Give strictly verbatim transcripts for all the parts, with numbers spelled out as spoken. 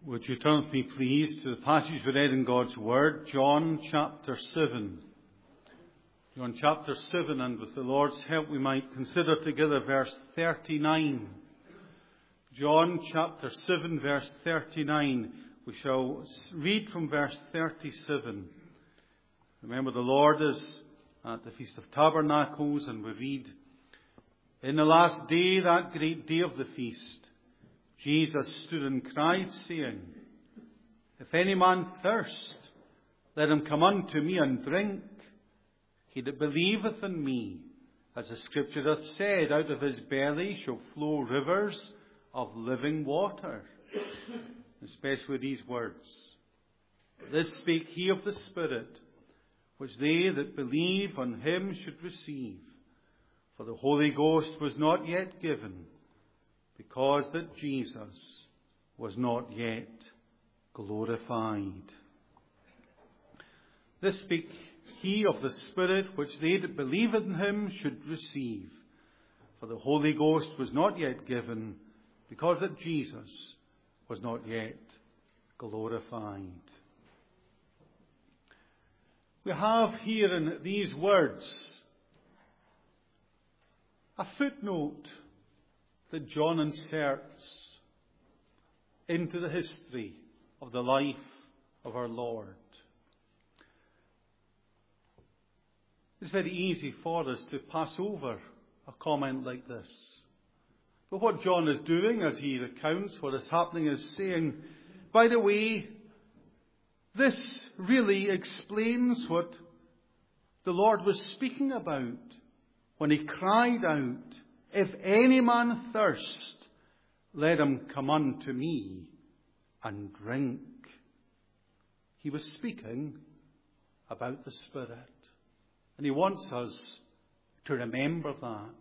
Would you turn with me, please, to the passage we read in God's Word, John chapter seven. John chapter seven, and with the Lord's help we might consider together verse thirty-nine. John chapter seven, verse thirty-nine. We shall read from verse thirty-seven. Remember, the Lord is at the Feast of Tabernacles, and we read, "In the last day, that great day of the feast, Jesus stood and cried, saying, If any man thirst, let him come unto me and drink. He that believeth in me, as the Scripture hath said, out of his belly shall flow rivers of living water." Especially these words, "This spake he of the Spirit, which they that believe on him should receive. For the Holy Ghost was not yet given, because that Jesus was not yet glorified." "This speak he of the Spirit, which they that believe in him should receive. For the Holy Ghost was not yet given, because that Jesus was not yet glorified." We have here in these words a footnote that John inserts into the history of the life of our Lord. It's very easy for us to pass over a comment like this. But what John is doing as he recounts what is happening is saying, by the way, this really explains what the Lord was speaking about when he cried out, "If any man thirst, let him come unto me and drink." He was speaking about the Spirit. And he wants us to remember that.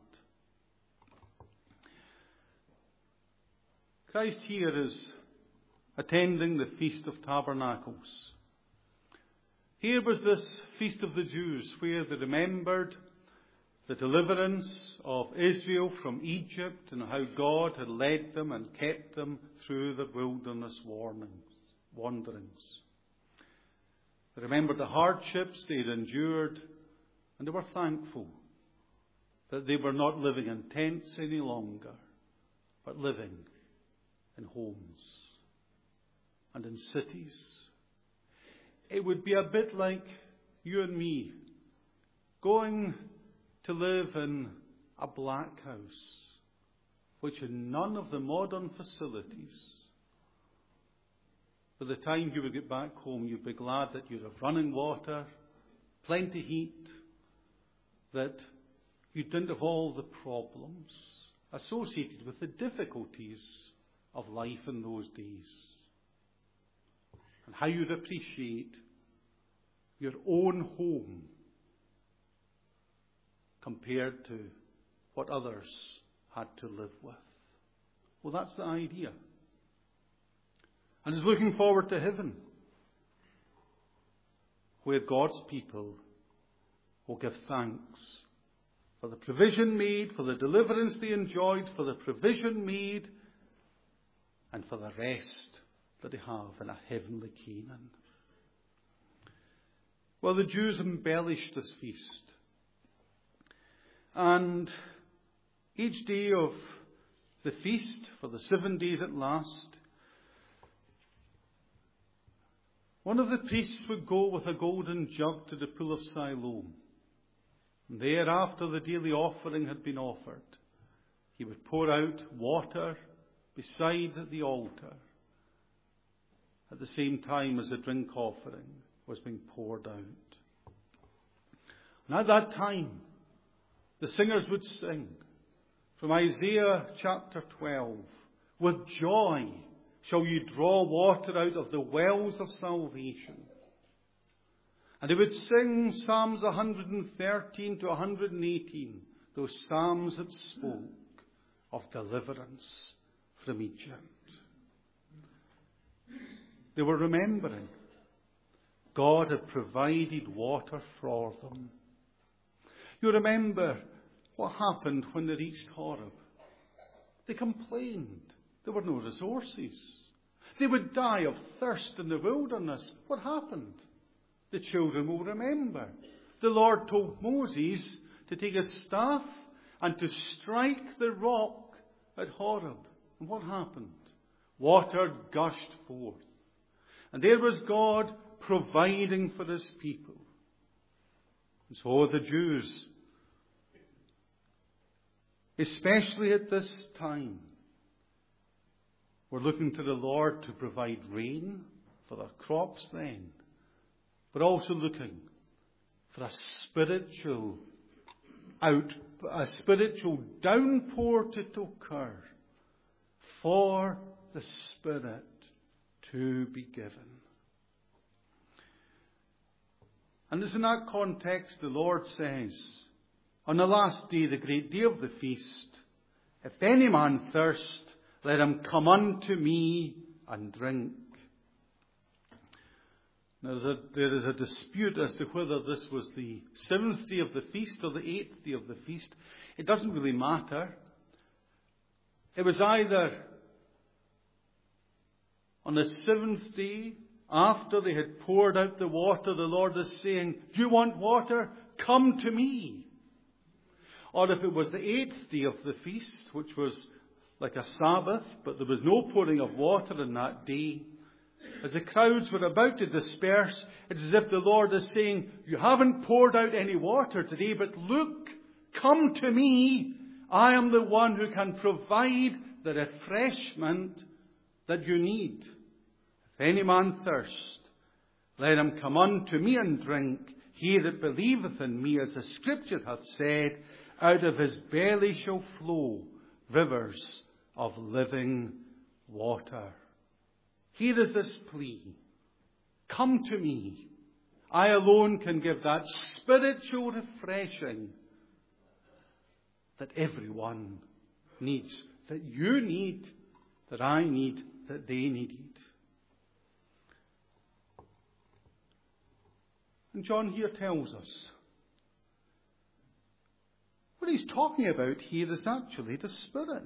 Christ here is attending the Feast of Tabernacles. Here was this Feast of the Jews where they remembered the deliverance of Israel from Egypt and how God had led them and kept them through the wilderness wanderings. They remembered the hardships they had endured, and they were thankful that they were not living in tents any longer, but living in homes and in cities. It would be a bit like you and me going to live in a black house, which had none of the modern facilities. By the time you would get back home, you'd be glad that you'd have running water, plenty of heat, that you didn't have all the problems associated with the difficulties of life in those days. And how you'd appreciate your own home compared to what others had to live with. Well, that's the idea. And he's looking forward to heaven, where God's people will give thanks for the provision made, for the deliverance they enjoyed, for the provision made, and for the rest that they have in a heavenly Canaan. Well, the Jews embellished this feast. And each day of the feast, for the seven days at last, one of the priests would go with a golden jug to the pool of Siloam. And there, after the daily offering had been offered, he would pour out water beside the altar at the same time as the drink offering was being poured out. And at that time, the singers would sing from Isaiah chapter twelve, "With joy shall you draw water out of the wells of salvation." And they would sing Psalms one hundred thirteen to one hundred eighteen, those psalms that spoke of deliverance from Egypt. They were remembering God had provided water for them. You remember what happened when they reached Horeb. They complained. There were no resources. They would die of thirst in the wilderness. What happened? The children will remember. The Lord told Moses to take his staff and to strike the rock at Horeb. And what happened? Water gushed forth. And there was God providing for his people. And so the Jews, especially at this time, were looking to the Lord to provide rain for their crops then, but also looking for a spiritual out, a spiritual downpour to occur for the Spirit to be given. And it's in that context the Lord says, on the last day, the great day of the feast, if any man thirst, let him come unto me and drink. Now, there, there is a dispute as to whether this was the seventh day of the feast or the eighth day of the feast. It doesn't really matter. It was either on the seventh day, after they had poured out the water, the Lord is saying, do you want water? Come to me. Or if it was the eighth day of the feast, which was like a Sabbath, but there was no pouring of water in that day, as the crowds were about to disperse, it's as if the Lord is saying, you haven't poured out any water today, but look, come to me. I am the one who can provide the refreshment that you need. If any man thirst, let him come unto me and drink. He that believeth in me, as the Scripture hath said, out of his belly shall flow rivers of living water. Here is this plea. Come to me. I alone can give that spiritual refreshing that everyone needs, that you need, that I need, that they needed. And John here tells us what he's talking about here is actually the Spirit.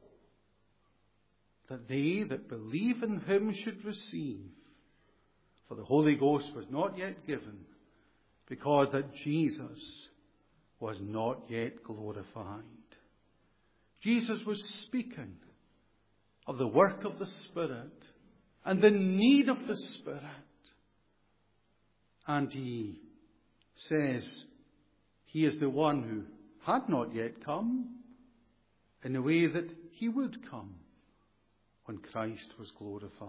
That they that believe in him should receive. For the Holy Ghost was not yet given, because that Jesus was not yet glorified. Jesus was speaking of the work of the Spirit and the need of the Spirit. And he says he is the one who had not yet come in the way that he would come when Christ was glorified.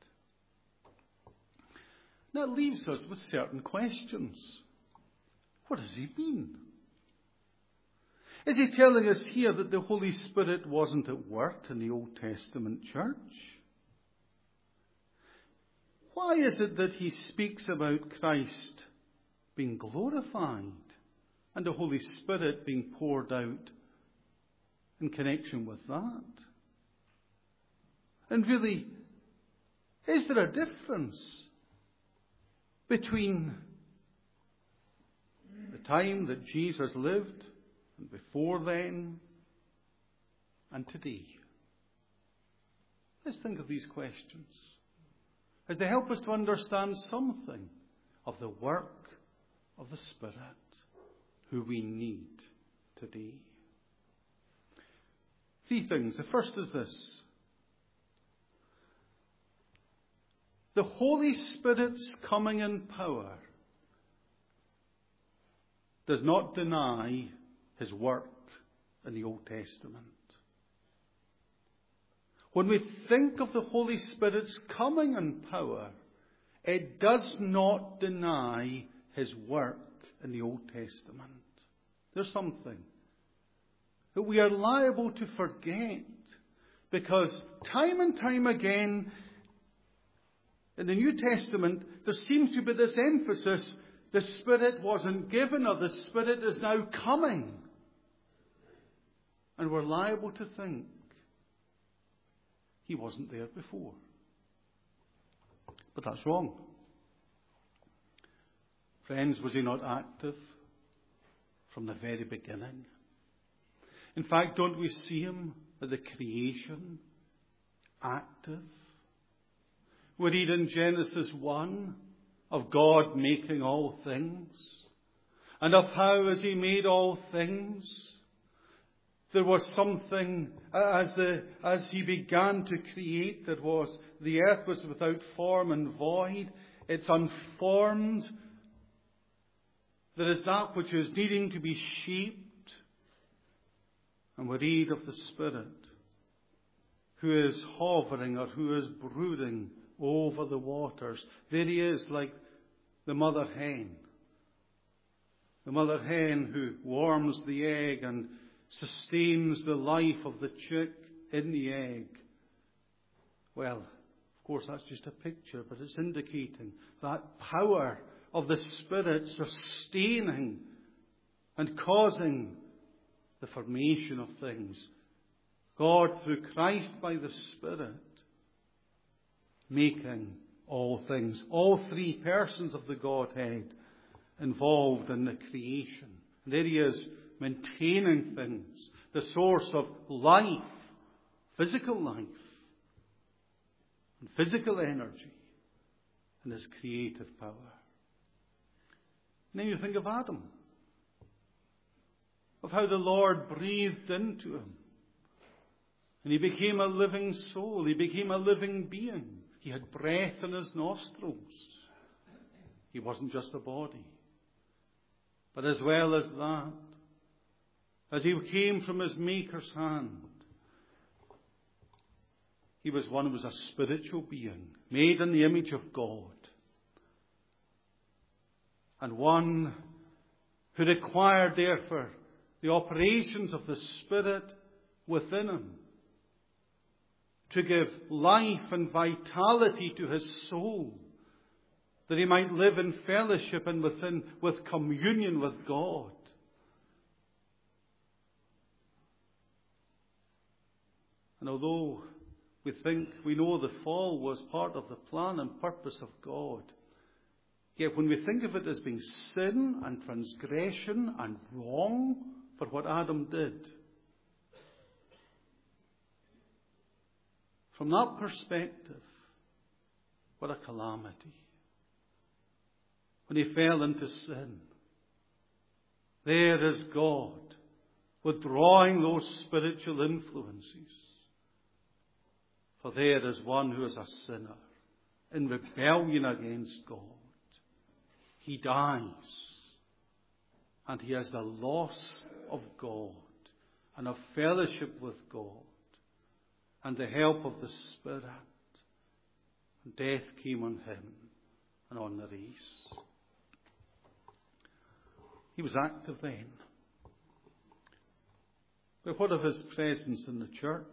That leaves us with certain questions. What does he mean? Is he telling us here that the Holy Spirit wasn't at work in the Old Testament church? Why is it that he speaks about Christ being glorified and the Holy Spirit being poured out in connection with that? And really, is there a difference between the time that Jesus lived and before then and today? Let's think of these questions as they help us to understand something of the work of the Spirit who we need today. Three things. The first is this. The Holy Spirit's coming in power does not deny his work in the Old Testament. When we think of the Holy Spirit's coming in power, it does not deny his work in the Old Testament. There's something that we are liable to forget, because time and time again in the New Testament there seems to be this emphasis: the Spirit wasn't given, or the Spirit is now coming. And we're liable to think he wasn't there before. But that's wrong. Friends, was he not active from the very beginning? In fact, don't we see him at the creation active? We read in Genesis one of God making all things, and of how as he made all things, there was something, as the as he began to create, that was, the earth was without form and void. It's unformed. There is that which is needing to be shaped. And we read of the Spirit who is hovering or who is brooding over the waters. There he is, like the mother hen. The mother hen who warms the egg and sustains the life of the chick in the egg. Well, of course, that's just a picture, but it's indicating that power of the Spirit sustaining and causing the formation of things. God, through Christ by the Spirit, making all things. All three persons of the Godhead involved in the creation. And there he is, maintaining things. The source of life, physical life, and physical energy, and his creative power. And then you think of Adam, of how the Lord breathed into him. And he became a living soul. He became a living being. He had breath in his nostrils. He wasn't just a body. But as well as that, as he came from his Maker's hand, he was one who was a spiritual being, made in the image of God. And one who required, therefore, the operations of the Spirit within him to give life and vitality to his soul, that he might live in fellowship and within with communion with God. And although we think we know the fall was part of the plan and purpose of God, yet when we think of it as being sin and transgression and wrong for what Adam did, from that perspective, what a calamity. When he fell into sin, there is God withdrawing those spiritual influences. For there is one who is a sinner in rebellion against God. He dies, and he has the loss of God and of fellowship with God and the help of the Spirit. And death came on him and on the race. He was active then. But what of his presence in the church?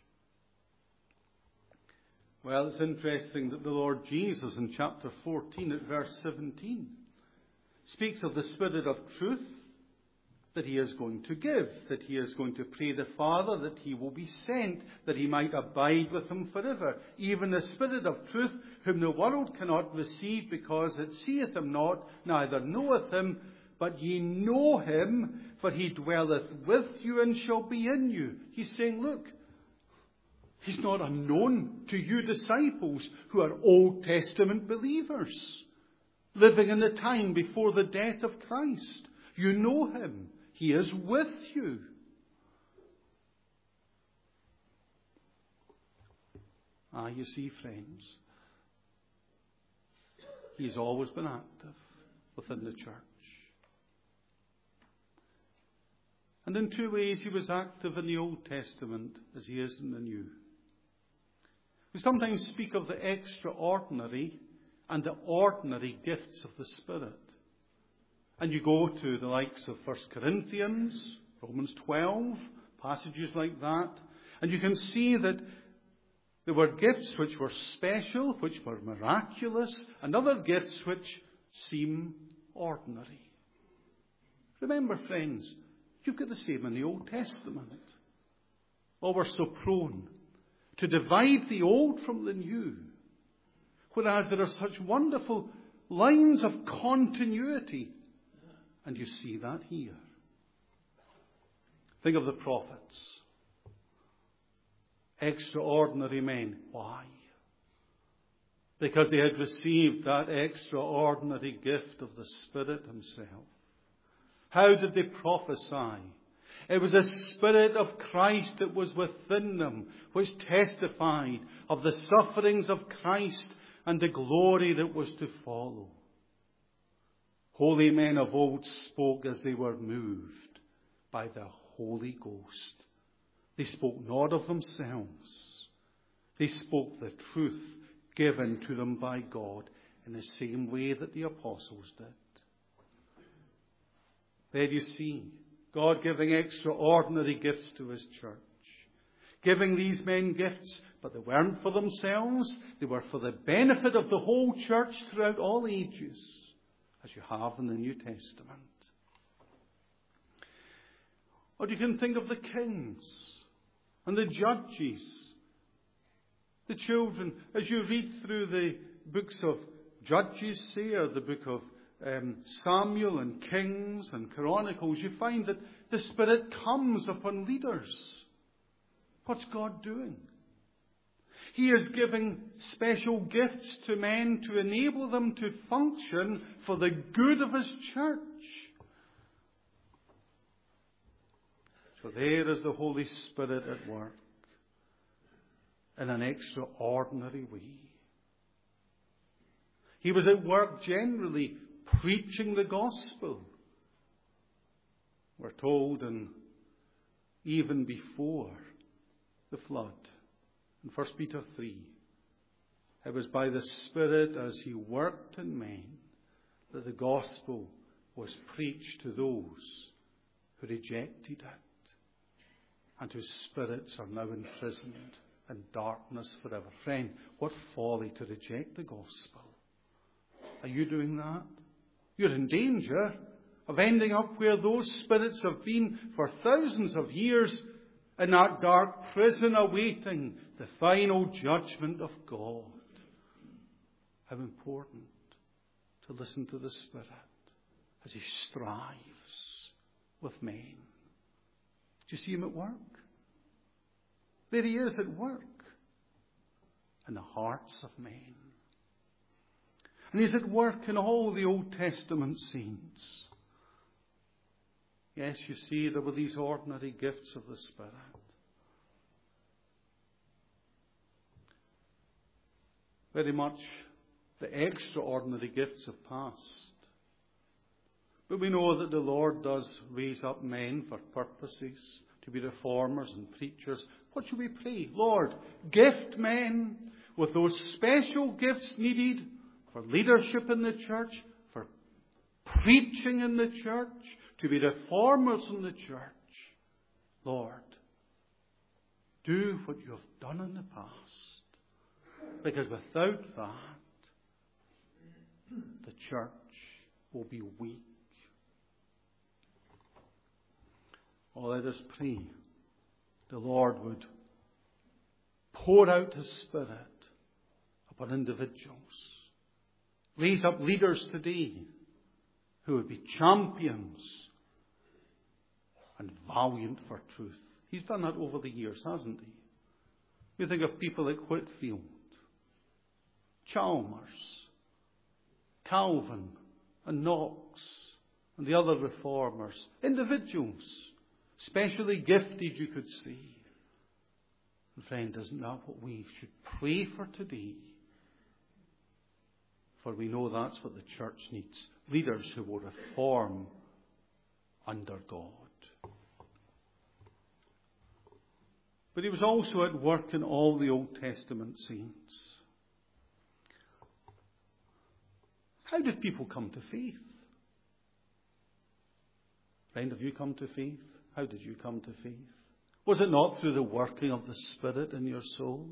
Well, it's interesting that the Lord Jesus in chapter fourteen at verse seventeen speaks of the Spirit of truth that he is going to give, that he is going to pray the Father that he will be sent, that he might abide with him forever. Even the Spirit of truth, whom the world cannot receive because it seeth him not, neither knoweth him, but ye know him, for he dwelleth with you and shall be in you. He's saying, look, he's not unknown to you disciples who are Old Testament believers, living in the time before the death of Christ. You know him. He is with you. Ah, you see, friends, he's always been active within the church. And in two ways he was active in the Old Testament as he is in the New. We sometimes speak of the extraordinary and the ordinary gifts of the Spirit. And you go to the likes of First Corinthians, Romans twelve, passages like that, and you can see that there were gifts which were special, which were miraculous, and other gifts which seem ordinary. Remember, friends, you've got the same in the Old Testament. Oh, we're so prone to divide the old from the new, whereas there are such wonderful lines of continuity. And you see that here. Think of the prophets. Extraordinary men. Why? Because they had received that extraordinary gift of the Spirit himself. How did they prophesy? It was the Spirit of Christ that was within them, which testified of the sufferings of Christ and the glory that was to follow. Holy men of old spoke as they were moved by the Holy Ghost. They spoke not of themselves. They spoke the truth given to them by God in the same way that the apostles did. There you see God giving extraordinary gifts to his church. Giving these men gifts, but they weren't for themselves. They were for the benefit of the whole church throughout all ages, as you have in the New Testament. Or you can think of the kings and the judges, the children. As you read through the books of Judges, say, or the book of um, Samuel and Kings and Chronicles, you find that the Spirit comes upon leaders. What's God doing? He is giving special gifts to men to enable them to function for the good of his church. So there is the Holy Spirit at work in an extraordinary way. He was at work generally preaching the gospel. We're told, and even before the flood, in First Peter three, it was by the Spirit as he worked in men that the gospel was preached to those who rejected it and whose spirits are now imprisoned in darkness forever. Friend, what folly to reject the gospel. Are you doing that? You're in danger of ending up where those spirits have been for thousands of years, in that dark prison awaiting the final judgment of God. How important to listen to the Spirit as he strives with men. Do you see him at work? There he is at work in the hearts of men. And he's at work in all the Old Testament saints. Yes, you see, there were these ordinary gifts of the Spirit. Very much the extraordinary gifts have passed. But we know that the Lord does raise up men for purposes, to be reformers and preachers. What should we pray? Lord, gift men with those special gifts needed for leadership in the church, for preaching in the church, to be reformers in the church. Lord, do what you have done in the past. Because without that, the church will be weak. Oh, let us pray the Lord would pour out his Spirit upon individuals. Raise up leaders today who would be champions and valiant for truth. He's done that over the years, hasn't he? You think of people like Whitfield, Chalmers, Calvin and Knox and the other reformers. Individuals, specially gifted, you could see. And friend, isn't that what we should pray for today? For we know that's what the church needs. Leaders who will reform under God. But he was also at work in all the Old Testament saints. How did people come to faith? Friend, have you come to faith? How did you come to faith? Was it not through the working of the Spirit in your soul?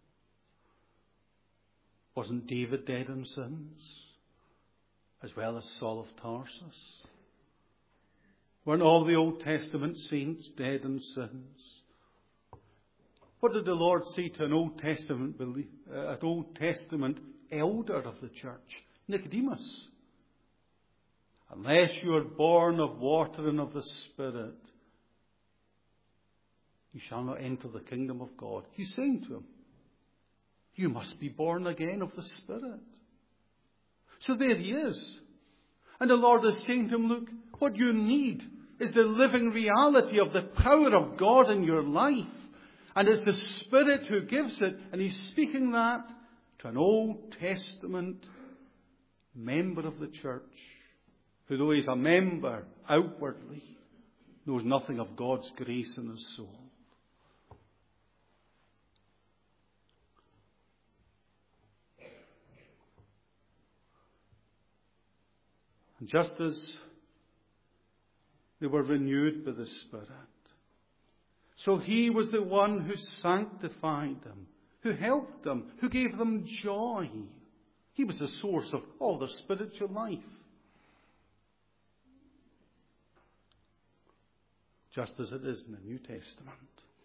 Wasn't David dead in sins, as well as Saul of Tarsus? Weren't all the Old Testament saints dead in sins? What did the Lord say to an Old Testament uh, an Old Testament elder of the church, Nicodemus? Unless you are born of water and of the Spirit, you shall not enter the kingdom of God. He's saying to him, You must be born again of the Spirit. So there he is. And the Lord is saying to him, look, what you need is the living reality of the power of God in your life. And it's the Spirit who gives it. And he's speaking that to an Old Testament member of the church, who though he's a member outwardly, knows nothing of God's grace in his soul. And just as they were renewed by the Spirit, so he was the one who sanctified them, who helped them, who gave them joy. He was the source of all their spiritual life. Just as it is in the New Testament.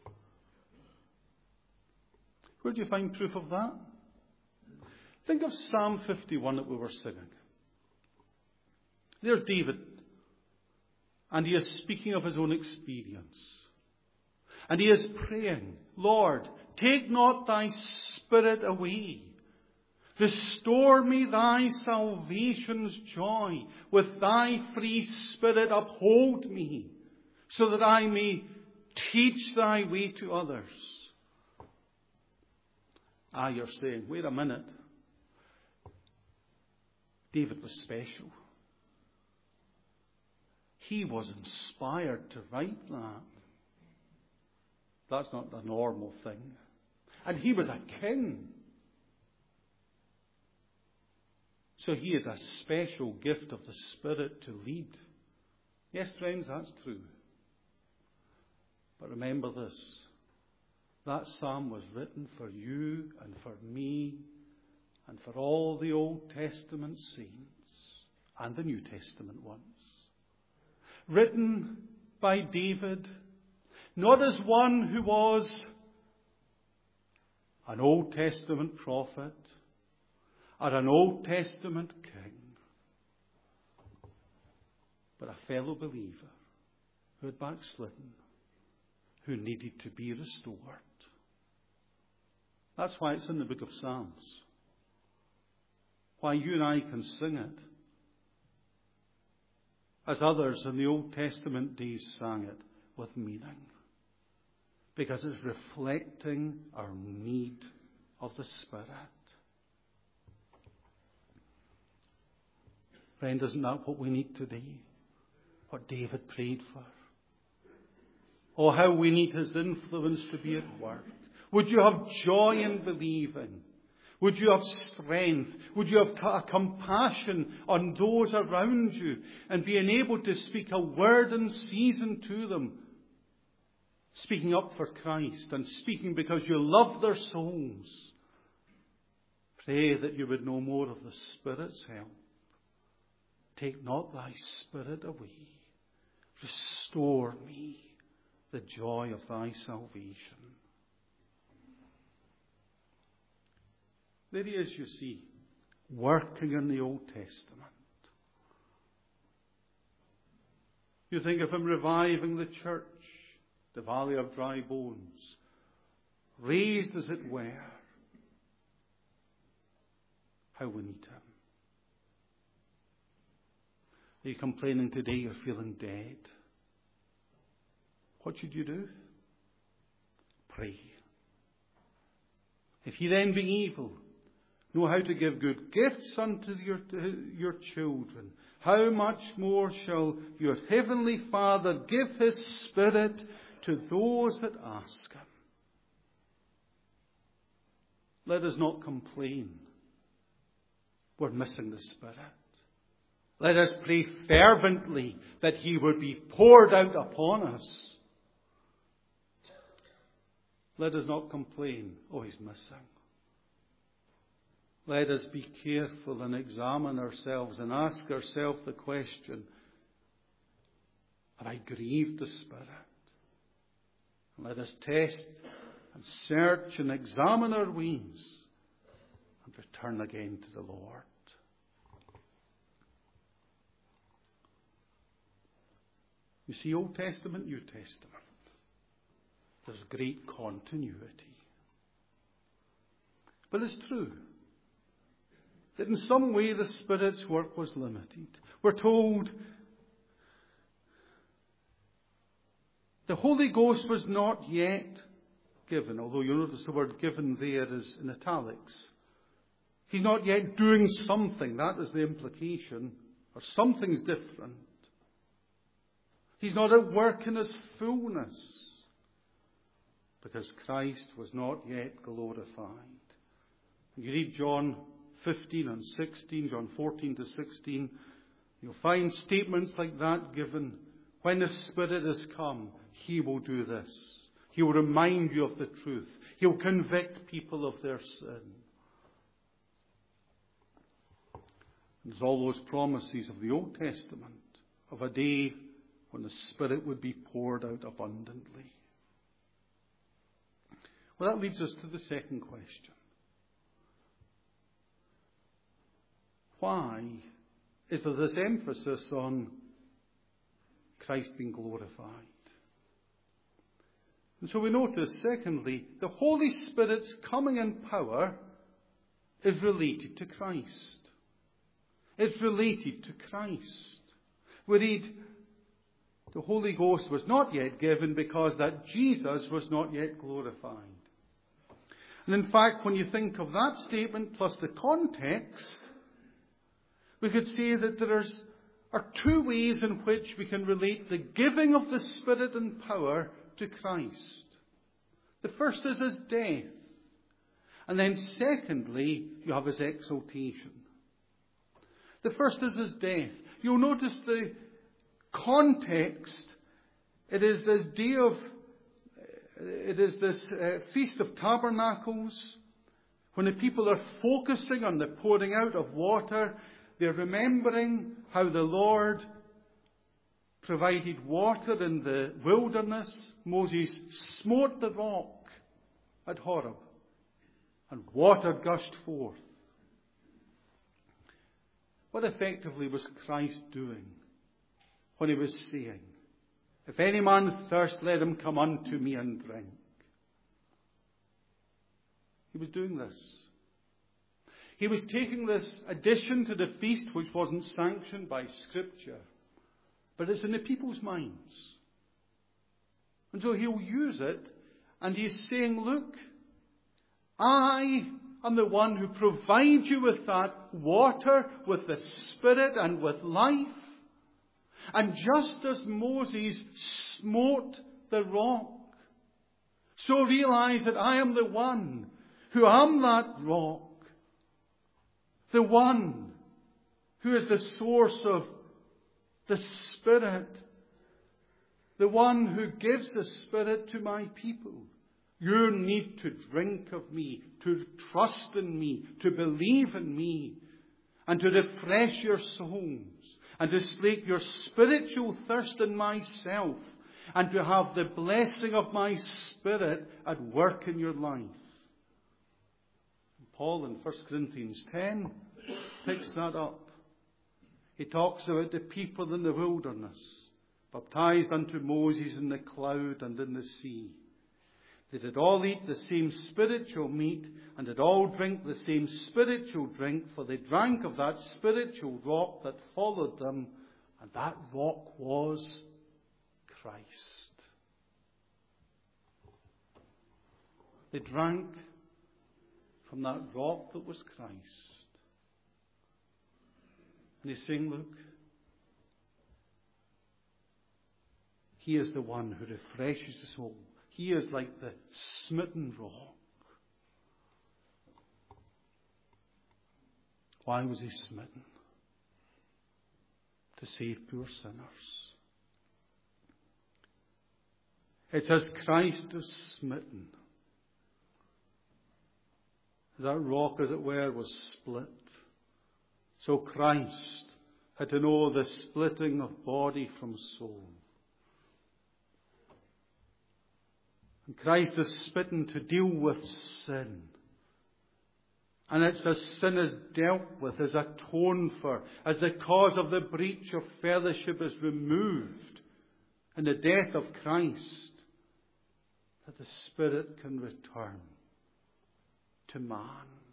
Where do you find proof of that? Think of Psalm fifty-one that we were singing. There's David, and he is speaking of his own experience. And he is praying, Lord, take not thy Spirit away. Restore me thy salvation's joy. With thy free Spirit uphold me, so that I may teach thy way to others. Ah, you're saying, wait a minute. David was special. He was inspired to write that. That's not a normal thing. And he was a king. So he had a special gift of the Spirit to lead. Yes, friends, that's true. But remember this. That psalm was written for you and for me and for all the Old Testament saints and the New Testament ones. Written by David, not as one who was an Old Testament prophet or an Old Testament king, but a fellow believer who had backslidden, who needed to be restored. That's why it's in the book of Psalms. Why you and I can sing it as others in the Old Testament days sang it, with meaning. Because it's reflecting our need of the Spirit. Friend, isn't that what we need today? What David prayed for? Oh, how we need his influence to be at work. Would you have joy in believing? Would you have strength? Would you have compassion on those around you and being able to speak a word in season to them? Speaking up for Christ and speaking because you love their souls. Pray that you would know more of the Spirit's help. Take not thy Spirit away. Restore me the joy of thy salvation. There he is, you see, working in the Old Testament. You think of him reviving the church, the valley of dry bones, raised as it were. How we need him. Are you complaining today you're feeling dead? What should you do? Pray. If ye then be evil, know how to give good gifts unto your, your children, how much more shall your heavenly Father give his Spirit to those that ask him? Let us not complain. We're missing the Spirit. Let us pray fervently that he would be poured out upon us. Let us not complain. Oh, he's missing. Let us be careful and examine ourselves and ask ourselves the question, have I grieved the Spirit? And let us test and search and examine our ways and return again to the Lord. You see, Old Testament, New Testament, there's great continuity. But it's true that in some way the Spirit's work was limited. We're told the Holy Ghost was not yet given, although you'll notice the word given there is in italics. He's not yet doing something, that is the implication, or something's different. He's not at work in his fullness, because Christ was not yet glorified. You read John fifteen and sixteen, John fourteen to sixteen, you'll find statements like that given. When the Spirit has come, He will do this. He will remind you of the truth. He will convict people of their sin. There's all those promises of the Old Testament of a day when the Spirit would be poured out abundantly. Well, that leads us to the second question. Why is there this emphasis on Christ being glorified? And so we notice, secondly, the Holy Spirit's coming in power is related to Christ. It's related to Christ. We read, the Holy Ghost was not yet given because that Jesus was not yet glorified. And in fact, when you think of that statement plus the context, we could say that there is, are two ways in which we can relate the giving of the Spirit and power to Christ. The first is his death. And then secondly, you have his exaltation. The first is his death. You'll notice the context. It is this day of, it is this uh, Feast of Tabernacles. When the people are focusing on the pouring out of water, they're remembering how the Lord provided water in the wilderness. Moses smote the rock at Horeb, and water gushed forth. What effectively was Christ doing when he was saying, "If any man thirst, let him come unto me and drink"? He was doing this. He was taking this addition to the feast, which wasn't sanctioned by Scripture, but it's in the people's minds. And so he'll use it, and he's saying, look, I am the one who provides you with that water, with the Spirit and with life. And just as Moses smote the rock, so realize that I am the one who am that rock. The one who is the source of the Spirit. The one who gives the Spirit to my people. You need to drink of me, to trust in me, to believe in me, and to refresh your souls, and to slake your spiritual thirst in myself, and to have the blessing of my Spirit at work in your life. Paul in First Corinthians ten picks that up. He talks about the people in the wilderness, baptized unto Moses in the cloud and in the sea. They did all eat the same spiritual meat, and did all drink the same spiritual drink, for they drank of that spiritual rock that followed them, and that rock was Christ. They drank from that rock that was Christ. And he's saying, look, he is the one who refreshes the soul. He is like the smitten rock. Why was he smitten? To save poor sinners. It's as Christ is smitten. That rock, as it were, was split. So Christ had to know the splitting of body from soul. And Christ is smitten to deal with sin. And it's as sin is dealt with, is atoned for, as the cause of the breach of fellowship is removed in the death of Christ, that the Spirit can return to man.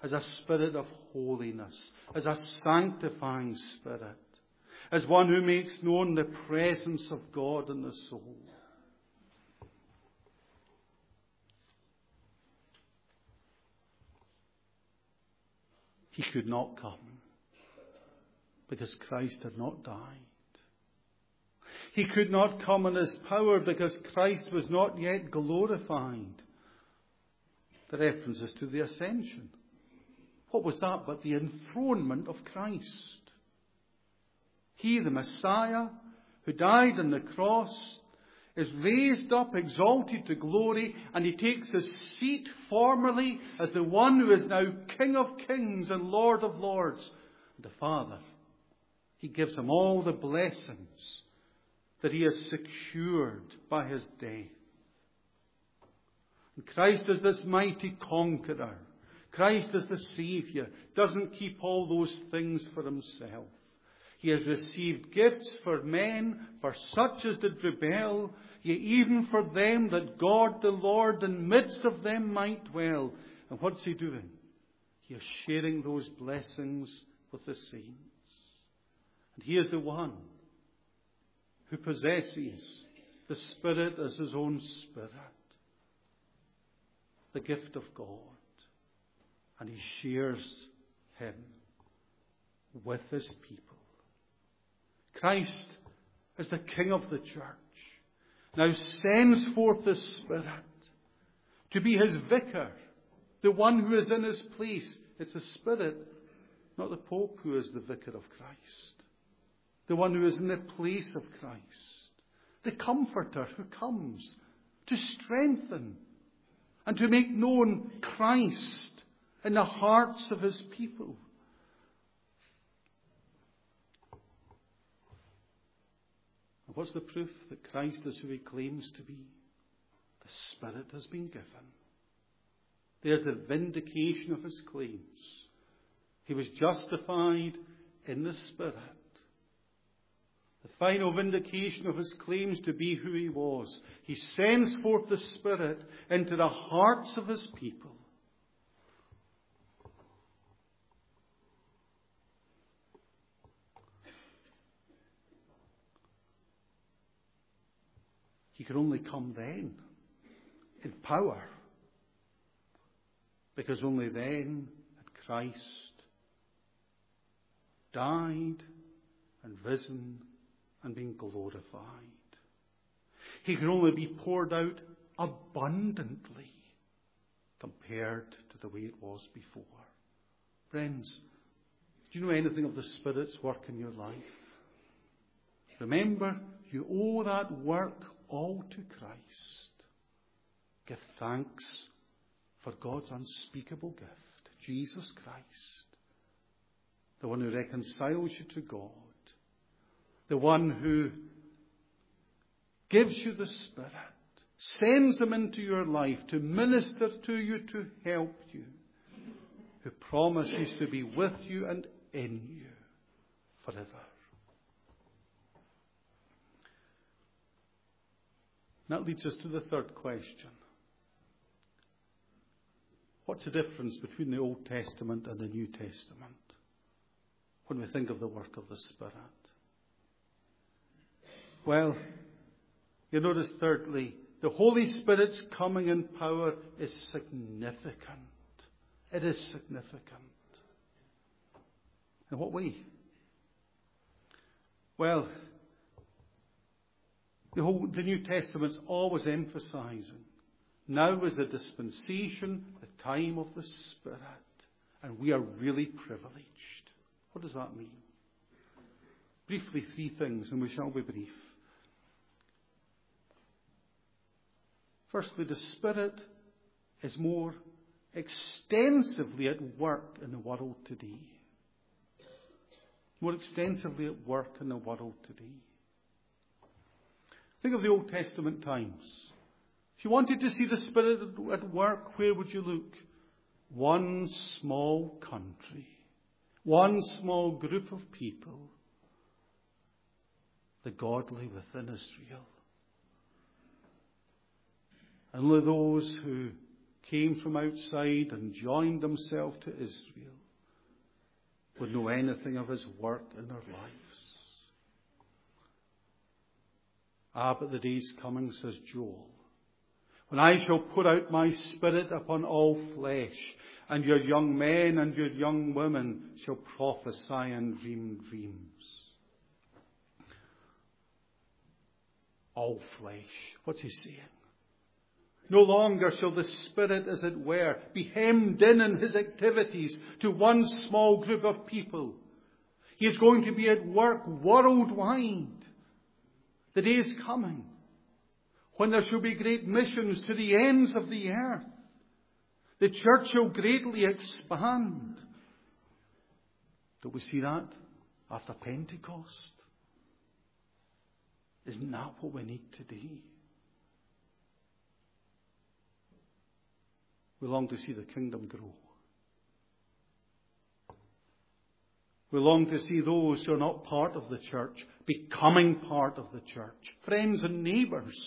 as a spirit of holiness, as a sanctifying spirit, as one who makes known the presence of God in the soul. He could not come because Christ had not died. He could not come in his power because Christ was not yet glorified. The reference is to the ascension. What was that but the enthronement of Christ? He, the Messiah, who died on the cross, is raised up, exalted to glory, and he takes his seat formerly as the one who is now King of kings and Lord of lords. The Father, he gives him all the blessings that he has secured by his death. And Christ is this mighty conqueror. Christ is the Saviour, doesn't keep all those things for himself. He has received gifts for men, for such as did rebel, yea, even for them that God the Lord in midst of them might dwell. And what's he doing? He is sharing those blessings with the saints. And he is the one who possesses the Spirit as his own Spirit, the gift of God. And he shares him with his people. Christ, as the King of the church, now sends forth the Spirit to be his vicar, the one who is in his place. It's the Spirit, not the Pope, who is the vicar of Christ. The one who is in the place of Christ. The Comforter who comes to strengthen and to make known Christ in the hearts of his people. And what's the proof that Christ is who he claims to be? The Spirit has been given. There's the vindication of his claims. He was justified in the Spirit. The final vindication of his claims to be who he was. He sends forth the Spirit into the hearts of his people. He could only come then in power, because only then had Christ died and risen and been glorified. He could only be poured out abundantly compared to the way it was before. Friends, do you know anything of the Spirit's work in your life? Remember, you owe that work all to Christ. Give thanks for God's unspeakable gift, Jesus Christ, the one who reconciles you to God, the one who gives you the Spirit, sends him into your life to minister to you, to help you, who promises to be with you and in you forever. That leads us to the third question. What's the difference between the Old Testament and the New Testament when we think of the work of the Spirit? Well, you notice thirdly, the Holy Spirit's coming in power is significant. It is significant. In what way? Well, the, whole, the New Testament's always emphasizing, now is the dispensation, the time of the Spirit, and we are really privileged. What does that mean? Briefly, three things, and we shall be brief. Firstly, the Spirit is more extensively at work in the world today. More extensively at work in the world today. Think of the Old Testament times. If you wanted to see the Spirit at work, where would you look? One small country. One small group of people. The godly within Israel. And only those who came from outside and joined himself to Israel would know anything of his work in their lives. Ah, but the day's coming, says Joel, when I shall pour out my Spirit upon all flesh, and your young men and your young women shall prophesy and dream dreams. All flesh. What's he saying? No longer shall the Spirit, as it were, be hemmed in in his activities to one small group of people. He is going to be at work worldwide. The day is coming when there shall be great missions to the ends of the earth. The church shall greatly expand. Don't we see that after Pentecost? Isn't that what we need today? We long to see the kingdom grow. We long to see those who are not part of the church becoming part of the church. Friends and neighbours.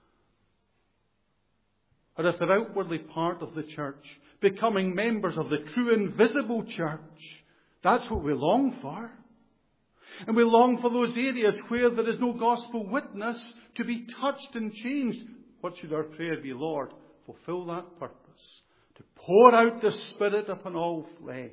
Or if they're outwardly part of the church, becoming members of the true invisible church. That's what we long for. And we long for those areas where there is no gospel witness to be touched and changed. What should our prayer be, Lord? Fulfill that purpose. To pour out the Spirit upon all flesh.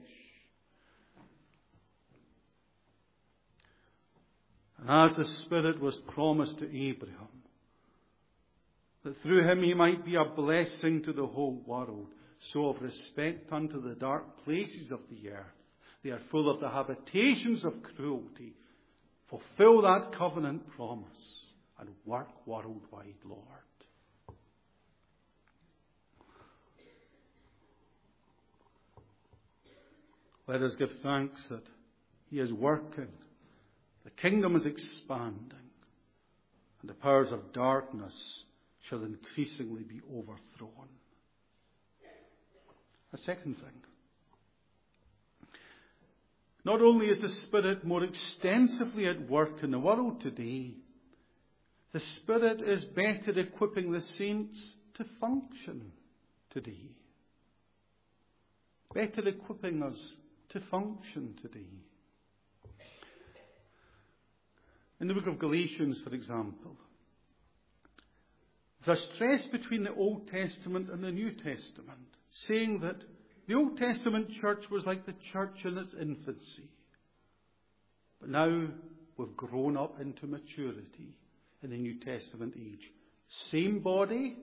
And as the Spirit was promised to Abraham, that through him he might be a blessing to the whole world, so of respect unto the dark places of the earth, they are full of the habitations of cruelty. Fulfill that covenant promise and work worldwide, Lord. Let us give thanks that he is working. The kingdom is expanding, and the powers of darkness shall increasingly be overthrown. A second thing. Not only is the Spirit more extensively at work in the world today, the Spirit is better equipping the saints to function today. Better equipping us to function today. In the book of Galatians, for example, there's a stress between the Old Testament and the New Testament, saying that the Old Testament church was like the church in its infancy. But now we've grown up into maturity in the New Testament age. Same body.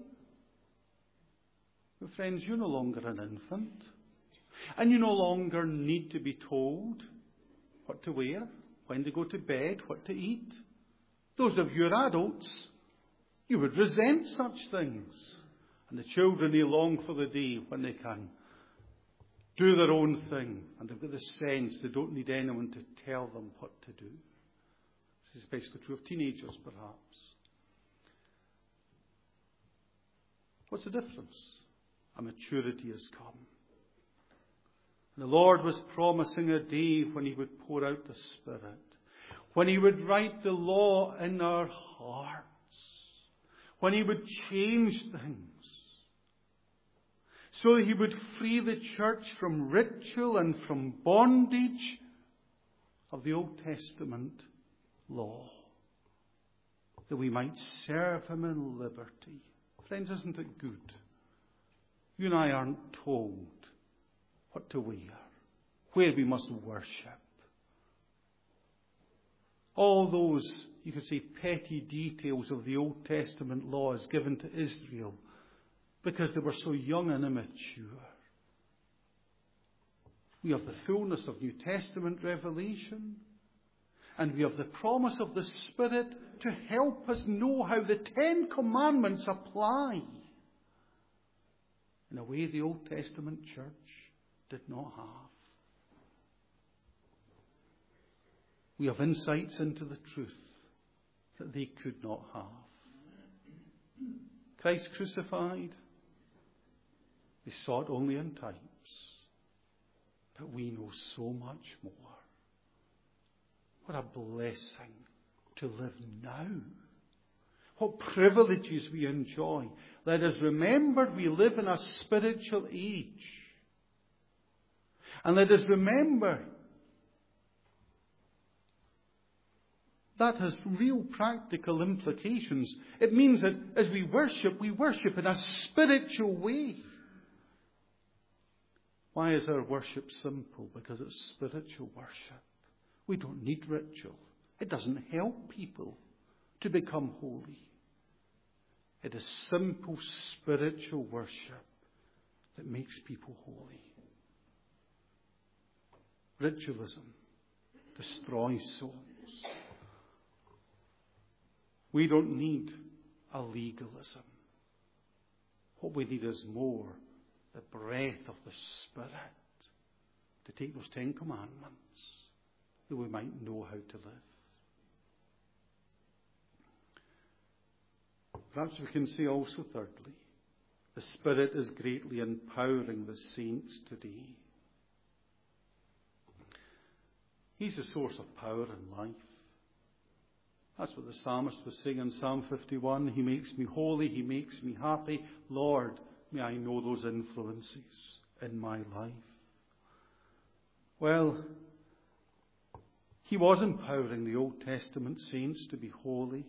But friends, you're no longer an infant. And you no longer need to be told what to wear, when to go to bed, what to eat. Those of you who are adults, you would resent such things. And the children, they long for the day when they can do their own thing. And they've got the sense they don't need anyone to tell them what to do. This is especially true of teenagers, perhaps. What's the difference? A maturity has come. And the Lord was promising a day when he would pour out the Spirit, when he would write the law in our hearts, when he would change things, so that he would free the church from ritual and from bondage of the Old Testament law, that we might serve him in liberty. Friends, isn't it good? You and I aren't told what to wear, where we must worship. All those, you could say, petty details of the Old Testament laws given to Israel because they were so young and immature. We have the fullness of New Testament revelation, and we have the promise of the Spirit to help us know how the Ten Commandments apply in a way the Old Testament church did not have. We have insights into the truth that they could not have. Christ crucified, they saw it only in types, but we know so much more. What a blessing to live now what privileges we enjoy. Let us remember we live in a spiritual age. And let us remember that has real practical implications. It means that as we worship, we worship in a spiritual way. Why is our worship simple? Because it's spiritual worship. We don't need ritual. It doesn't help people to become holy. It is simple spiritual worship that makes people holy. Ritualism destroys souls. We don't need a legalism. What we need is more the breath of the Spirit to take those Ten Commandments that we might know how to live. Perhaps we can say also, thirdly, the Spirit is greatly empowering the saints today. He's the source of power and life. That's what the psalmist was saying in Psalm fifty-one. He makes me holy. He makes me happy. Lord, may I know those influences in my life. Well, he was empowering the Old Testament saints to be holy.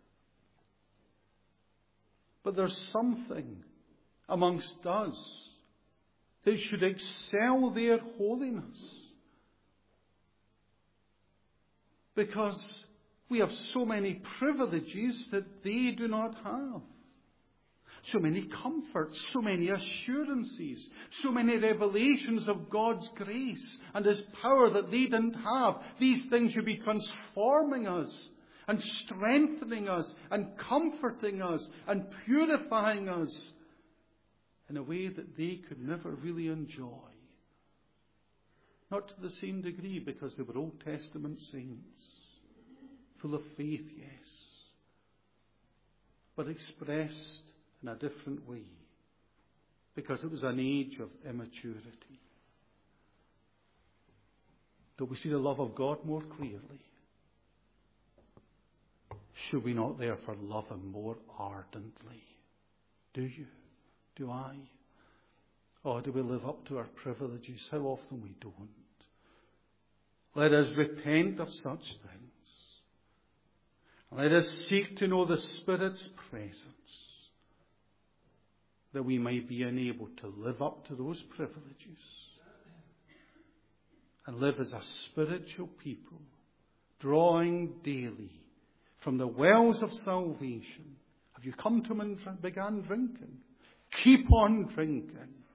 But there's something amongst us that should excel their holiness. Because we have so many privileges that they do not have. So many comforts, so many assurances, so many revelations of God's grace and His power that they didn't have. These things should be transforming us and strengthening us and comforting us and purifying us in a way that they could never really enjoy. Not to the same degree, because they were Old Testament saints, full of faith, yes, but expressed in a different way, because it was an age of immaturity. Do we see the love of God more clearly? Should we not therefore love Him more ardently? Do you? Do I? Or do we live up to our privileges? How often we don't. Let us repent of such things. Let us seek to know the Spirit's presence, that we may be enabled to live up to those privileges and live as a spiritual people, drawing daily from the wells of salvation. Have you come to Him and began drinking? Keep on drinking,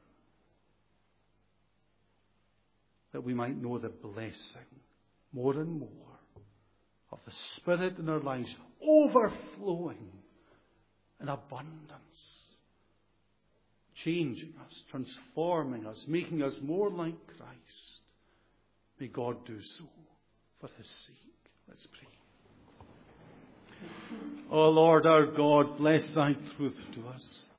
that we might know the blessing more and more of the Spirit in our lives, overflowing in abundance, changing us, transforming us, making us more like Christ. May God do so for His sake. Let's pray. O Lord our God, bless Thy truth to us.